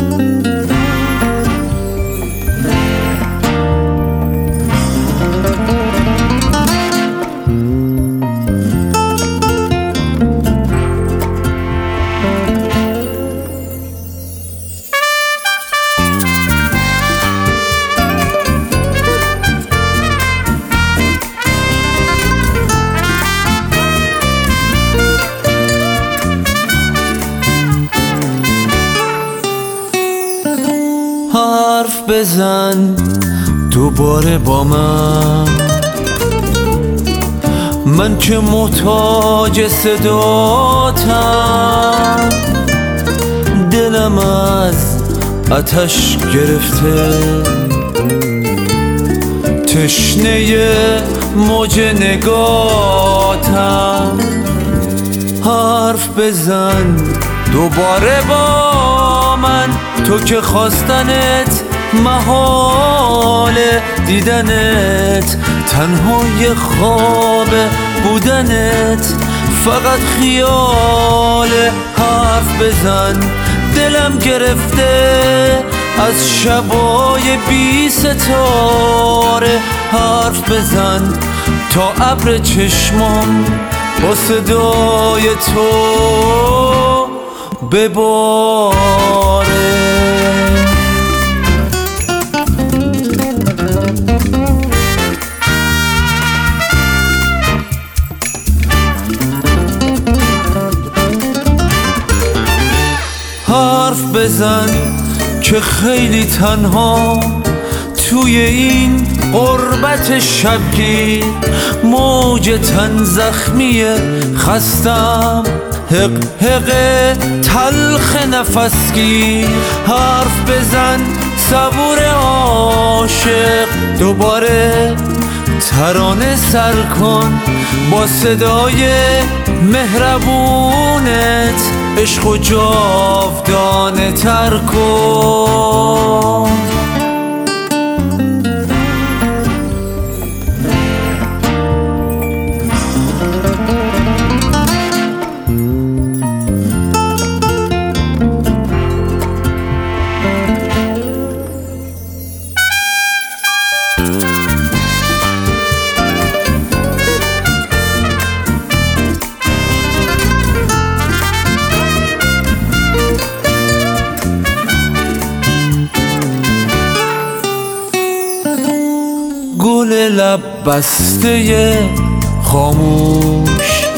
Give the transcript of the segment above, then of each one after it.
حرف بزن دوباره با من که محتاج صداتم. دلم از آتش گرفته، تشنه موج نگاتم. حرف بزن دوباره با من، تو که خواستنت محاله، دیدنت تنهای خواب بودنت فقط خیاله. حرف بزن دلم گرفته از شبای بی ستاره. حرف بزن تا ابر چشمام با صدای تو بباره. حرف بزن که خیلی تنها توی این غربت شبگیر، موج تن زخمی خستم، حق حق تلخ نفسگیر. حرف بزن صبور عاشق، دوباره ترانه سر کن با صدای مهربونت، عشق و جاودانه تر کن. گل لب بسته خاموش،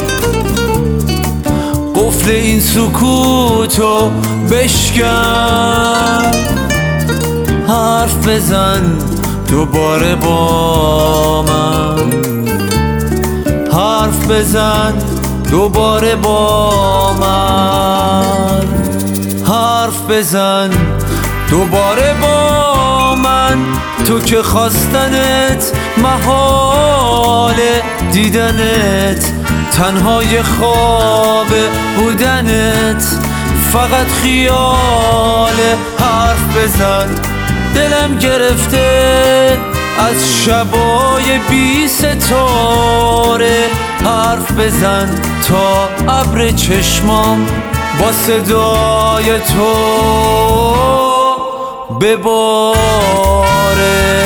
قفل این سکوتو بشکن. حرف بزن دوباره با من، حرف بزن دوباره با من. حرف بزن دوباره با من، تو که خواستنت محاله، دیدنت تنهای خواب بودنت فقط خیاله. حرف بزن دلم گرفته از شبای بی ستاره. حرف بزن تا ابر چشمام با صدای تو بباره.